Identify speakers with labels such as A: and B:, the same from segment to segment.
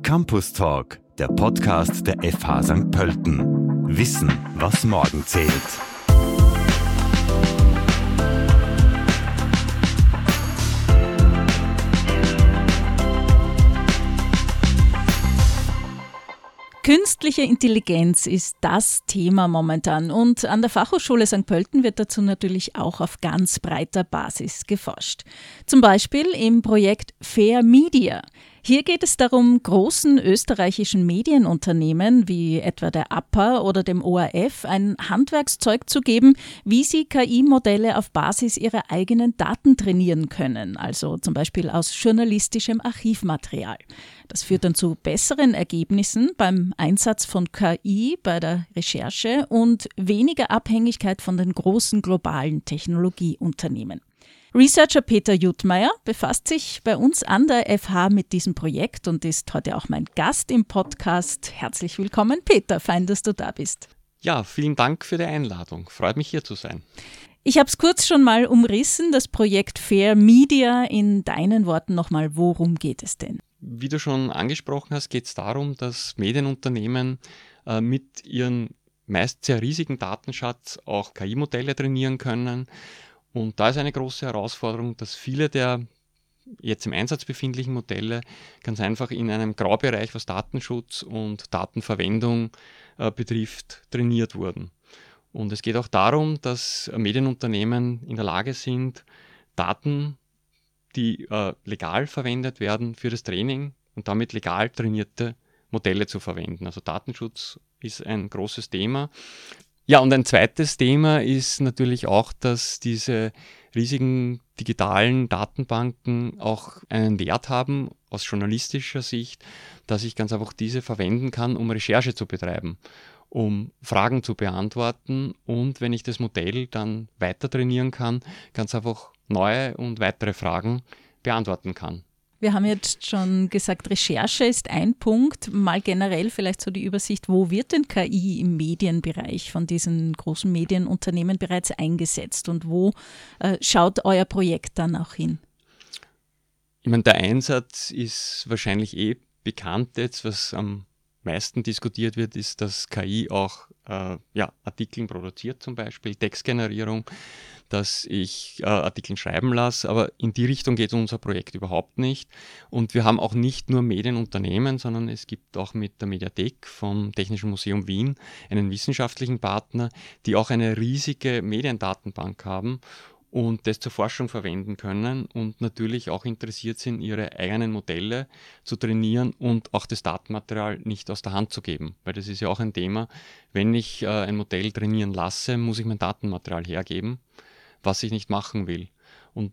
A: Campus Talk, der Podcast der FH St. Pölten. Wissen, was morgen zählt.
B: Künstliche Intelligenz ist das Thema momentan und an der Fachhochschule St. Pölten wird dazu natürlich auch auf ganz breiter Basis geforscht. Zum Beispiel im Projekt Fair Media. Hier geht es darum, großen österreichischen Medienunternehmen wie etwa der APA oder dem ORF ein Handwerkszeug zu geben, wie sie KI-Modelle auf Basis ihrer eigenen Daten trainieren können, also zum Beispiel aus journalistischem Archivmaterial. Das führt dann zu besseren Ergebnissen beim Einsatz von KI bei der Recherche und weniger Abhängigkeit von den großen globalen Technologieunternehmen. Researcher Peter Juttmeier befasst sich bei uns an der FH mit diesem Projekt und ist heute auch mein Gast im Podcast. Herzlich willkommen, Peter. Fein, dass du da bist.
C: Ja, vielen Dank für die Einladung. Freut mich, hier zu sein.
B: Ich habe es kurz schon mal umrissen, das Projekt Fair Media. In deinen Worten nochmal, worum geht es denn?
C: Wie du schon angesprochen hast, geht es darum, dass Medienunternehmen mit ihrem meist sehr riesigen Datenschatz auch KI-Modelle trainieren können. Und da ist eine große Herausforderung, dass viele der jetzt im Einsatz befindlichen Modelle ganz einfach in einem Graubereich, was Datenschutz und Datenverwendung betrifft, trainiert wurden. Und es geht auch darum, dass Medienunternehmen in der Lage sind, Daten, die legal verwendet werden, für das Training und damit legal trainierte Modelle zu verwenden. Also Datenschutz ist ein großes Thema. Ja, und ein zweites Thema ist natürlich auch, dass diese riesigen digitalen Datenbanken auch einen Wert haben aus journalistischer Sicht, dass ich ganz einfach diese verwenden kann, um Recherche zu betreiben, um Fragen zu beantworten und wenn ich das Modell dann weiter trainieren kann, ganz einfach neue und weitere Fragen beantworten kann.
B: Wir haben jetzt schon gesagt, Recherche ist ein Punkt. Mal generell vielleicht so die Übersicht, wo wird denn KI im Medienbereich von diesen großen Medienunternehmen bereits eingesetzt und wo schaut euer Projekt dann auch hin?
C: Ich meine, der Einsatz ist wahrscheinlich bekannt jetzt, was am meisten diskutiert wird, ist, dass KI auch Artikeln produziert, zum Beispiel Textgenerierung, dass ich Artikel schreiben lasse, aber in die Richtung geht unser Projekt überhaupt nicht. Und wir haben auch nicht nur Medienunternehmen, sondern es gibt auch mit der Mediathek vom Technischen Museum Wien einen wissenschaftlichen Partner, die auch eine riesige Mediendatenbank haben und das zur Forschung verwenden können und natürlich auch interessiert sind, ihre eigenen Modelle zu trainieren und auch das Datenmaterial nicht aus der Hand zu geben. Weil das ist ja auch ein Thema, wenn ich ein Modell trainieren lasse, muss ich mein Datenmaterial hergeben, was ich nicht machen will. Und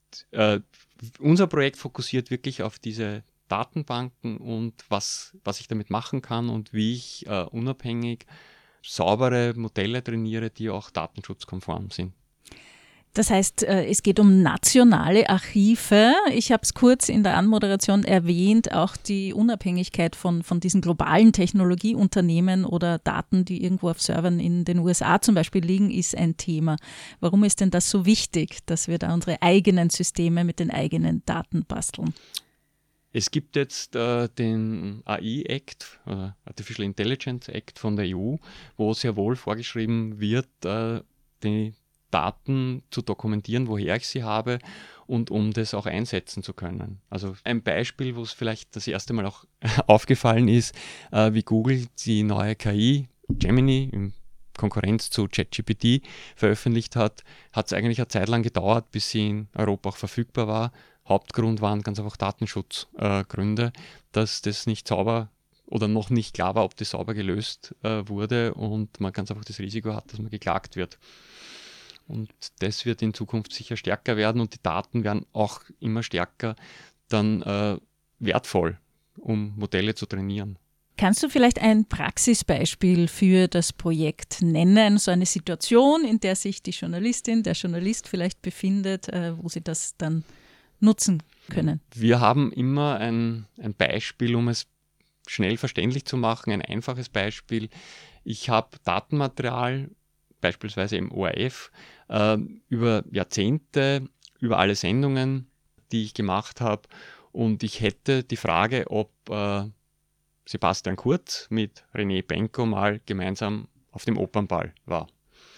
C: unser Projekt fokussiert wirklich auf diese Datenbanken und was ich damit machen kann und wie ich unabhängig saubere Modelle trainiere, die auch datenschutzkonform sind.
B: Das heißt, es geht um nationale Archive. Ich habe es kurz in der Anmoderation erwähnt, auch die Unabhängigkeit von diesen globalen Technologieunternehmen oder Daten, die irgendwo auf Servern in den USA zum Beispiel liegen, ist ein Thema. Warum ist denn das so wichtig, dass wir da unsere eigenen Systeme mit den eigenen Daten basteln?
C: Es gibt jetzt den AI-Act, Artificial Intelligence Act von der EU, wo sehr wohl vorgeschrieben wird, die Daten zu dokumentieren, woher ich sie habe und um das auch einsetzen zu können. Also ein Beispiel, wo es vielleicht das erste Mal auch aufgefallen ist, wie Google die neue KI, Gemini, in Konkurrenz zu ChatGPT veröffentlicht hat, hat es eigentlich eine Zeit lang gedauert, bis sie in Europa auch verfügbar war. Hauptgrund waren ganz einfach Datenschutzgründe, dass das nicht sauber oder noch nicht klar war, ob das sauber gelöst wurde und man ganz einfach das Risiko hat, dass man geklagt wird. Und das wird in Zukunft sicher stärker werden und die Daten werden auch immer stärker dann wertvoll, um Modelle zu trainieren.
B: Kannst du vielleicht ein Praxisbeispiel für das Projekt nennen, so eine Situation, in der sich die Journalistin, der Journalist vielleicht befindet, wo sie das dann nutzen können?
C: Wir haben immer ein Beispiel, um es schnell verständlich zu machen, ein einfaches Beispiel. Ich habe Datenmaterial, beispielsweise im ORF, über Jahrzehnte, über alle Sendungen, die ich gemacht habe. Und ich hätte die Frage, ob Sebastian Kurz mit René Benko mal gemeinsam auf dem Opernball war.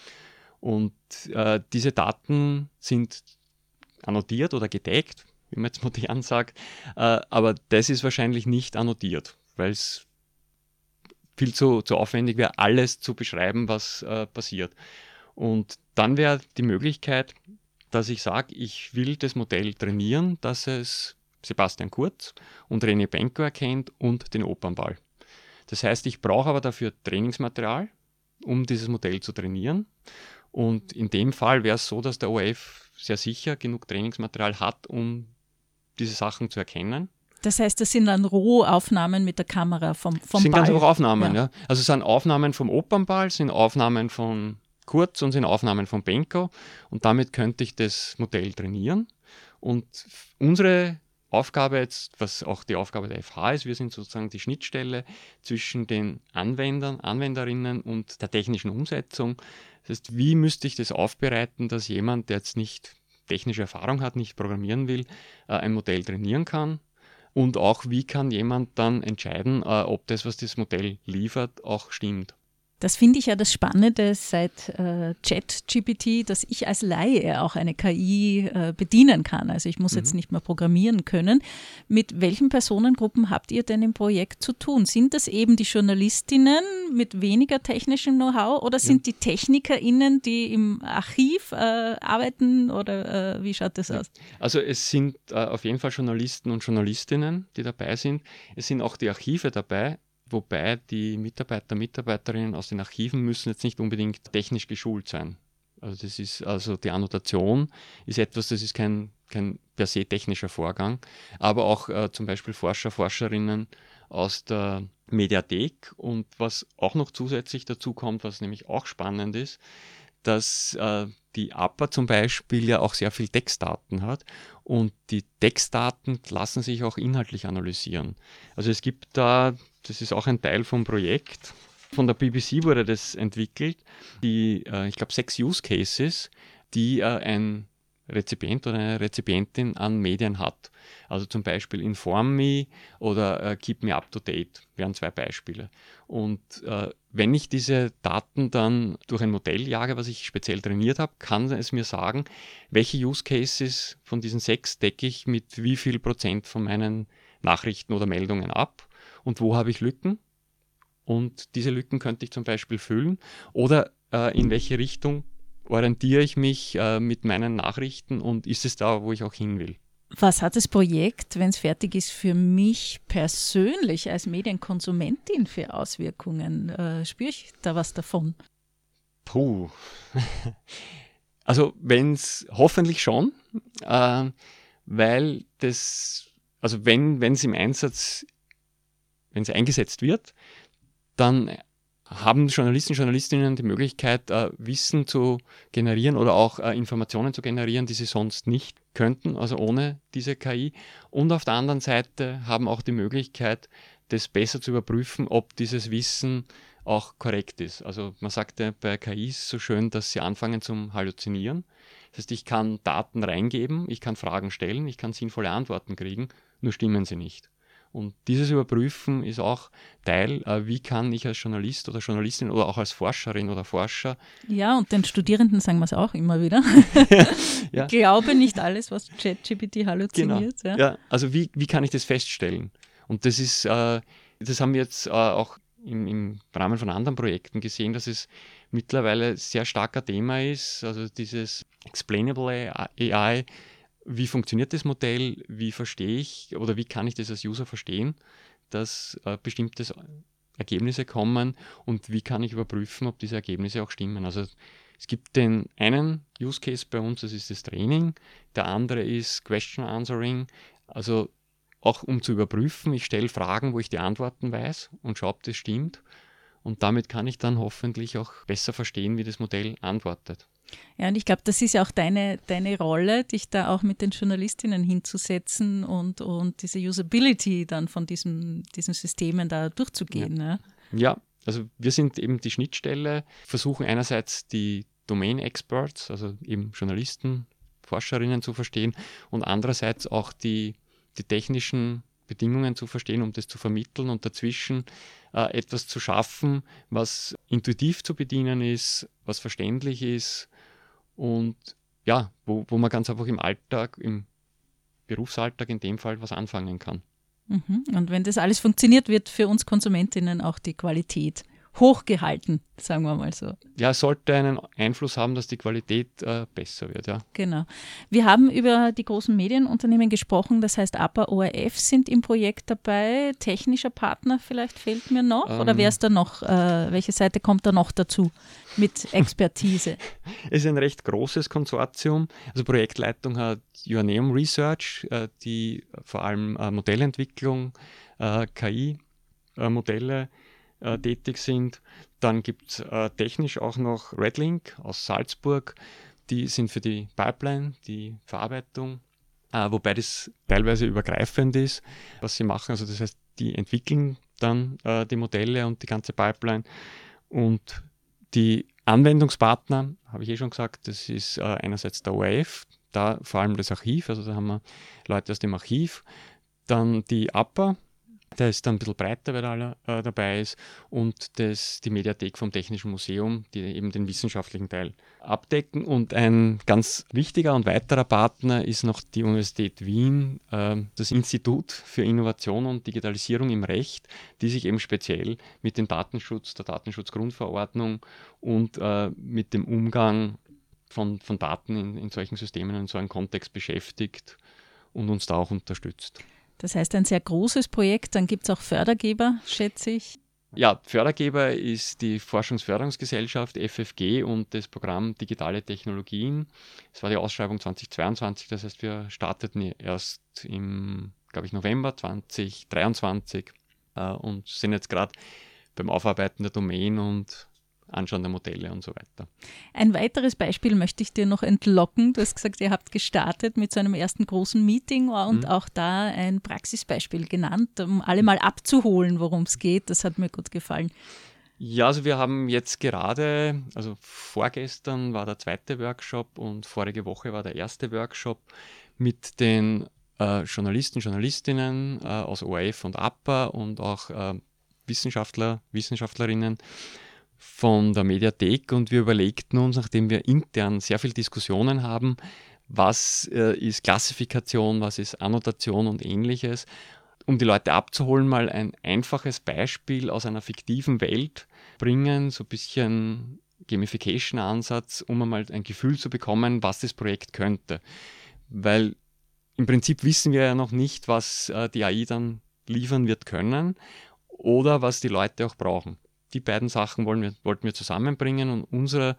C: Und diese Daten sind annotiert oder getaggt, wie man jetzt modern sagt, aber das ist wahrscheinlich nicht annotiert, weil es viel zu aufwendig wäre, alles zu beschreiben, was passiert. Und dann wäre die Möglichkeit, dass ich sage, ich will das Modell trainieren, dass es Sebastian Kurz und René Benko erkennt und den Opernball. Das heißt, ich brauche aber dafür Trainingsmaterial, um dieses Modell zu trainieren. Und in dem Fall wäre es so, dass der ORF sehr sicher genug Trainingsmaterial hat, um diese Sachen zu erkennen.
B: Das heißt, das sind dann Rohaufnahmen mit der Kamera vom Ball?
C: Sind ganz einfach Aufnahmen, ja. Also es sind Aufnahmen vom Opernball, sind Aufnahmen von Kurz und sind Aufnahmen von Benko. Und damit könnte ich das Modell trainieren. Und unsere Aufgabe jetzt, was auch die Aufgabe der FH ist, wir sind sozusagen die Schnittstelle zwischen den Anwendern, Anwenderinnen und der technischen Umsetzung. Das heißt, wie müsste ich das aufbereiten, dass jemand, der jetzt nicht technische Erfahrung hat, nicht programmieren will, ein Modell trainieren kann? Und auch, wie kann jemand dann entscheiden, ob das, was das Modell liefert, auch stimmt?
B: Das finde ich ja das Spannende seit ChatGPT, dass ich als Laie auch eine KI bedienen kann. Also ich muss jetzt nicht mehr programmieren können. Mit welchen Personengruppen habt ihr denn im Projekt zu tun? Sind das eben die Journalistinnen mit weniger technischem Know-how oder sind die TechnikerInnen, die im Archiv arbeiten oder wie schaut das aus?
C: Also es sind auf jeden Fall Journalisten und Journalistinnen, die dabei sind. Es sind auch die Archive dabei. Wobei die Mitarbeiterinnen aus den Archiven müssen jetzt nicht unbedingt technisch geschult sein. Also die Annotation ist etwas, das ist kein per se technischer Vorgang, aber auch zum Beispiel Forscher, Forscherinnen aus der Mediathek. Und was auch noch zusätzlich dazu kommt, was nämlich auch spannend ist, dass die APA zum Beispiel ja auch sehr viel Textdaten hat und die Textdaten lassen sich auch inhaltlich analysieren. Also es gibt da, das ist auch ein Teil vom Projekt, von der BBC wurde das entwickelt, ich glaube 6 Use Cases, die ein Rezipient oder eine Rezipientin an Medien hat. Also zum Beispiel Inform Me oder Keep Me Up to Date wären 2 Beispiele. Und wenn ich diese Daten dann durch ein Modell jage, was ich speziell trainiert habe, kann es mir sagen, welche Use Cases von diesen 6 decke ich mit wie viel Prozent von meinen Nachrichten oder Meldungen ab und wo habe ich Lücken. Und diese Lücken könnte ich zum Beispiel füllen oder in welche Richtung orientiere ich mich mit meinen Nachrichten und ist es da, wo ich auch hin will.
B: Was hat das Projekt, wenn es fertig ist, für mich persönlich als Medienkonsumentin für Auswirkungen? Spüre ich da was davon?
C: Puh. Also wenn es hoffentlich schon, weil das, also wenn es im Einsatz, wenn es eingesetzt wird, dann haben Journalisten, Journalistinnen die Möglichkeit, Wissen zu generieren oder auch Informationen zu generieren, die sie sonst nicht könnten, also ohne diese KI. Und auf der anderen Seite haben auch die Möglichkeit, das besser zu überprüfen, ob dieses Wissen auch korrekt ist. Also man sagt ja bei KIs so schön, dass sie anfangen zum Halluzinieren. Das heißt, ich kann Daten reingeben, ich kann Fragen stellen, ich kann sinnvolle Antworten kriegen, nur stimmen sie nicht. Und dieses Überprüfen ist auch Teil, wie kann ich als Journalist oder Journalistin oder auch als Forscherin oder Forscher.
B: Ja, und den Studierenden sagen wir es auch immer wieder.
C: Ja.
B: Ich glaube nicht alles, was ChatGPT halluziniert.
C: Genau. Ja, also wie kann ich das feststellen? Und das ist, das haben wir jetzt auch im Rahmen von anderen Projekten gesehen, dass es mittlerweile sehr starker Thema ist, also dieses Explainable AI. Wie funktioniert das Modell? Wie verstehe ich oder wie kann ich das als User verstehen, dass bestimmte Ergebnisse kommen und wie kann ich überprüfen, ob diese Ergebnisse auch stimmen? Also es gibt den einen Use Case bei uns, das ist das Training, der andere ist Question Answering, also auch um zu überprüfen, ich stelle Fragen, wo ich die Antworten weiß und schaue, ob das stimmt und damit kann ich dann hoffentlich auch besser verstehen, wie das Modell antwortet.
B: Ja, und ich glaube, das ist ja auch deine Rolle, dich da auch mit den Journalistinnen hinzusetzen und diese Usability dann von diesen Systemen da durchzugehen.
C: Ja.
B: Ne?
C: Ja, also wir sind eben die Schnittstelle, versuchen einerseits die Domain-Experts, also eben Journalisten, Forscherinnen zu verstehen und andererseits auch die technischen Bedingungen zu verstehen, um das zu vermitteln und dazwischen etwas zu schaffen, was intuitiv zu bedienen ist, was verständlich ist und ja, wo man ganz einfach im Alltag, im Berufsalltag in dem Fall was anfangen kann.
B: Und wenn das alles funktioniert, wird für uns Konsumentinnen auch die Qualität hochgehalten, sagen wir mal so.
C: Ja, es sollte einen Einfluss haben, dass die Qualität besser wird, ja.
B: Genau. Wir haben über die großen Medienunternehmen gesprochen, das heißt APA, ORF sind im Projekt dabei. Technischer Partner vielleicht fehlt mir noch oder wer ist da noch? Welche Seite kommt da noch dazu mit Expertise?
C: Es ist ein recht großes Konsortium. Also Projektleitung hat Joanneum Research, die vor allem Modellentwicklung, KI-Modelle tätig sind. Dann gibt es technisch auch noch Redlink aus Salzburg. Die sind für die Pipeline, die Verarbeitung, wobei das teilweise übergreifend ist, was sie machen. Also das heißt, die entwickeln dann die Modelle und die ganze Pipeline. Und die Anwendungspartner, habe ich schon gesagt, das ist einerseits der ORF, da vor allem das Archiv, also da haben wir Leute aus dem Archiv. Dann die APA, der ist dann ein bisschen breiter, weil er dabei ist, und die Mediathek vom Technischen Museum, die eben den wissenschaftlichen Teil abdecken. Und ein ganz wichtiger und weiterer Partner ist noch die Universität Wien, das Institut für Innovation und Digitalisierung im Recht, die sich eben speziell mit dem Datenschutz, der Datenschutzgrundverordnung und mit dem Umgang von Daten in solchen Systemen, in so einem Kontext beschäftigt und uns da auch unterstützt.
B: Das heißt, ein sehr großes Projekt, dann gibt es auch Fördergeber, schätze ich.
C: Ja, Fördergeber ist die Forschungsförderungsgesellschaft FFG und das Programm Digitale Technologien. Es war die Ausschreibung 2022, das heißt, wir starteten erst im, glaube ich, November 2023 und sind jetzt gerade beim Aufarbeiten der Domain und Anschauen der Modelle und so weiter.
B: Ein weiteres Beispiel möchte ich dir noch entlocken. Du hast gesagt, ihr habt gestartet mit so einem ersten großen Meeting und auch da ein Praxisbeispiel genannt, um alle mal abzuholen, worum es geht. Das hat mir gut gefallen.
C: Ja, also wir haben jetzt gerade, also vorgestern war der zweite Workshop und vorige Woche war der erste Workshop mit den Journalisten, Journalistinnen aus ORF und APA und auch Wissenschaftler, Wissenschaftlerinnen von der Mediathek, und wir überlegten uns, nachdem wir intern sehr viele Diskussionen haben, was ist Klassifikation, was ist Annotation und ähnliches, um die Leute abzuholen, mal ein einfaches Beispiel aus einer fiktiven Welt bringen, so ein bisschen Gamification-Ansatz, um einmal ein Gefühl zu bekommen, was das Projekt könnte. Weil im Prinzip wissen wir ja noch nicht, was die AI dann liefern wird können oder was die Leute auch brauchen. Die beiden Sachen wollten wir zusammenbringen, und unser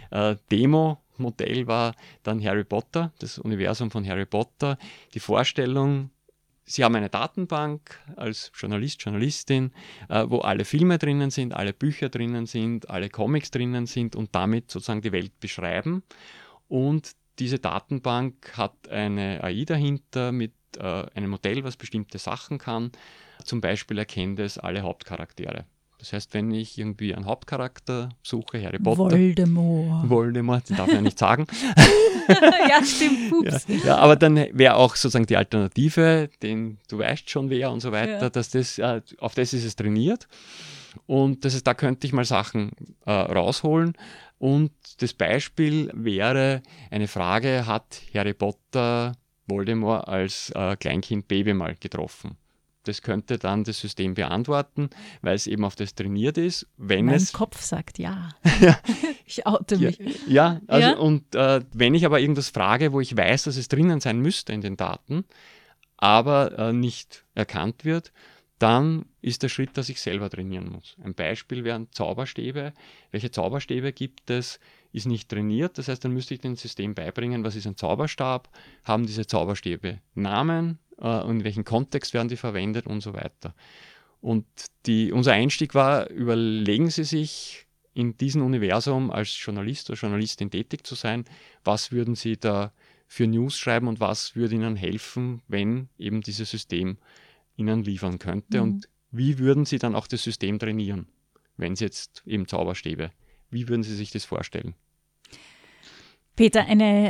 C: Demo-Modell war dann Harry Potter, das Universum von Harry Potter. Die Vorstellung, Sie haben eine Datenbank als Journalist, Journalistin, wo alle Filme drinnen sind, alle Bücher drinnen sind, alle Comics drinnen sind und damit sozusagen die Welt beschreiben. Und diese Datenbank hat eine AI dahinter mit einem Modell, was bestimmte Sachen kann. Zum Beispiel erkennt es alle Hauptcharaktere. Das heißt, wenn ich irgendwie einen Hauptcharakter suche, Harry Potter. Voldemort, den darf ich ja nicht sagen.
B: Ja, stimmt, ups.
C: Ja, aber dann wäre auch sozusagen die Alternative, du weißt schon wer und so weiter, ja. Auf das ist es trainiert. Und da könnte ich mal Sachen rausholen. Und das Beispiel wäre eine Frage, hat Harry Potter Voldemort als Kleinkind Baby mal getroffen? Das könnte dann das System beantworten, weil es eben auf das trainiert ist.
B: Mein Kopf sagt ja. Ich oute mich.
C: Ja, also ja. Und wenn ich aber irgendwas frage, wo ich weiß, dass es drinnen sein müsste in den Daten, aber nicht erkannt wird, dann ist der Schritt, dass ich selber trainieren muss. Ein Beispiel wären Zauberstäbe. Welche Zauberstäbe gibt es? Ist nicht trainiert. Das heißt, dann müsste ich dem System beibringen, was ist ein Zauberstab? Haben diese Zauberstäbe Namen? Und in welchem Kontext werden die verwendet und so weiter. Und unser Einstieg war, überlegen Sie sich in diesem Universum als Journalist oder Journalistin tätig zu sein, was würden Sie da für News schreiben und was würde Ihnen helfen, wenn eben dieses System Ihnen liefern könnte, und wie würden Sie dann auch das System trainieren, wenn Sie jetzt eben Zauberstäbe, wie würden Sie sich das vorstellen?
B: Peter,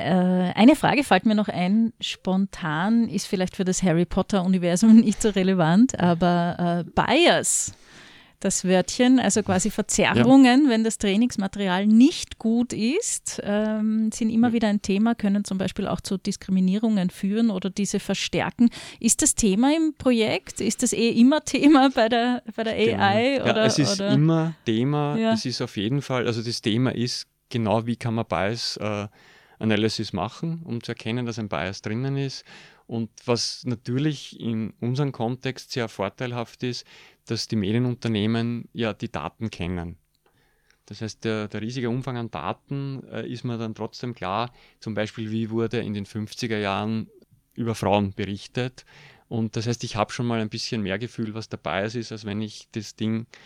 B: eine Frage fällt mir noch ein, spontan, ist vielleicht für das Harry-Potter-Universum nicht so relevant, aber Bias, das Wörtchen, also quasi Verzerrungen, wenn das Trainingsmaterial nicht gut ist, sind immer wieder ein Thema, können zum Beispiel auch zu Diskriminierungen führen oder diese verstärken. Ist das Thema im Projekt? Ist das immer Thema bei der AI?
C: Genau.
B: Oder,
C: es ist
B: oder?
C: immer Thema,
B: Ja.
C: Es ist auf jeden Fall, also das Thema ist genau, wie kann man Bias Analysis machen, um zu erkennen, dass ein Bias drinnen ist. Und was natürlich in unserem Kontext sehr vorteilhaft ist, dass die Medienunternehmen ja die Daten kennen. Das heißt, der riesige Umfang an Daten ist mir dann trotzdem klar, zum Beispiel, wie wurde in den 50er Jahren über Frauen berichtet. Und das heißt, ich habe schon mal ein bisschen mehr Gefühl, was der Bias ist, als wenn ich das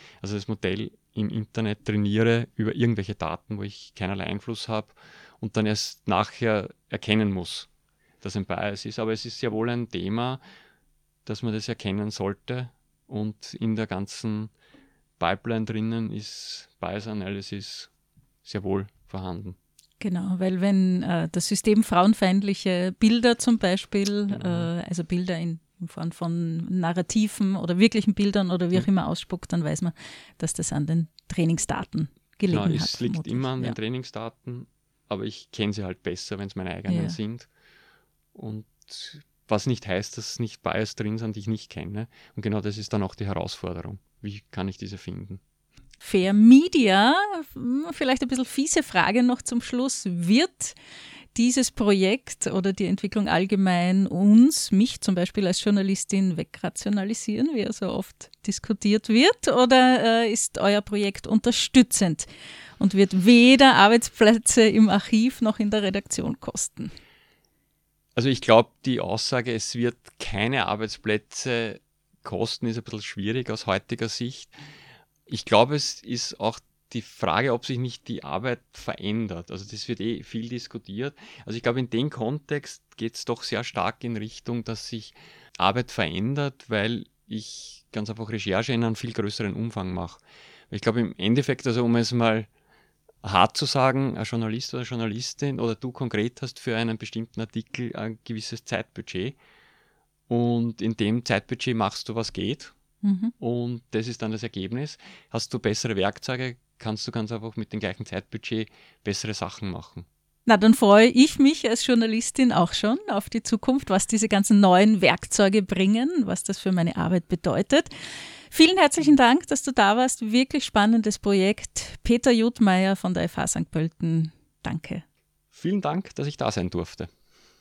C: Modell im Internet trainiere über irgendwelche Daten, wo ich keinerlei Einfluss habe und dann erst nachher erkennen muss, dass ein Bias ist. Aber es ist sehr wohl ein Thema, dass man das erkennen sollte. Und in der ganzen Pipeline drinnen ist Bias Analysis sehr wohl vorhanden.
B: Genau, weil wenn das System frauenfeindliche Bilder zum Beispiel, also Bilder in Form von Narrativen oder wirklichen Bildern oder wie auch immer ausspuckt, dann weiß man, dass das an den Trainingsdaten gelegen hat.
C: Es liegt immer an den Trainingsdaten, aber ich kenne sie halt besser, wenn es meine eigenen sind. Und was nicht heißt, dass nicht Bias drin sind, die ich nicht kenne. Und genau das ist dann auch die Herausforderung. Wie kann ich diese finden?
B: Fair Media, vielleicht ein bisschen fiese Frage noch zum Schluss. Wird dieses Projekt oder die Entwicklung allgemein mich zum Beispiel als Journalistin wegrationalisieren, wie ja so oft diskutiert wird? Oder ist euer Projekt unterstützend und wird weder Arbeitsplätze im Archiv noch in der Redaktion kosten?
C: Also ich glaube, die Aussage, es wird keine Arbeitsplätze kosten, ist ein bisschen schwierig aus heutiger Sicht. Ich glaube, es ist auch die Frage, ob sich nicht die Arbeit verändert. Also das wird viel diskutiert. Also ich glaube, in dem Kontext geht es doch sehr stark in Richtung, dass sich Arbeit verändert, weil ich ganz einfach Recherche in einem viel größeren Umfang mache. Ich glaube im Endeffekt, also um es mal hart zu sagen, ein Journalist oder Journalistin oder du konkret hast für einen bestimmten Artikel ein gewisses Zeitbudget und in dem Zeitbudget machst du, was geht. Und das ist dann das Ergebnis. Hast du bessere Werkzeuge, kannst du ganz einfach mit dem gleichen Zeitbudget bessere Sachen machen.
B: Na, dann freue ich mich als Journalistin auch schon auf die Zukunft, was diese ganzen neuen Werkzeuge bringen, was das für meine Arbeit bedeutet. Vielen herzlichen Dank, dass du da warst. Wirklich spannendes Projekt. Peter Juthmeier von der FH St. Pölten. Danke.
C: Vielen Dank, dass ich da sein durfte.